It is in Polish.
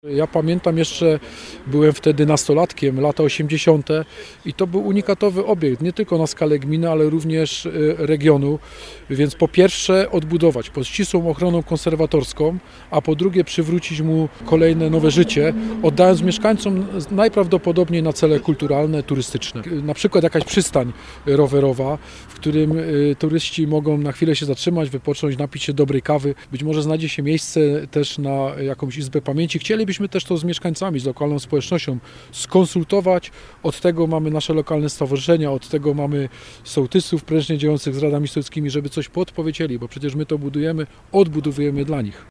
Ja pamiętam jeszcze, byłem wtedy nastolatkiem, lata 80. i to był unikatowy obiekt, nie tylko na skalę gminy, ale również regionu. Więc po pierwsze odbudować pod ścisłą ochroną konserwatorską, a po drugie przywrócić mu kolejne nowe życie, oddając mieszkańcom najprawdopodobniej na cele kulturalne, turystyczne. Na przykład jakaś przystań rowerowa, w którym turyści mogą na chwilę się zatrzymać, wypocząć, napić się dobrej kawy. Być może znajdzie się miejsce też na jakąś izbę pamięci. Chcielibyśmy też to z mieszkańcami, z lokalną społecznością skonsultować. Od tego mamy nasze lokalne stowarzyszenia, od tego mamy sołtysów prężnie działających z radami sołeckimi, żeby coś podpowiedzieli, bo przecież my to budujemy, odbudowujemy dla nich.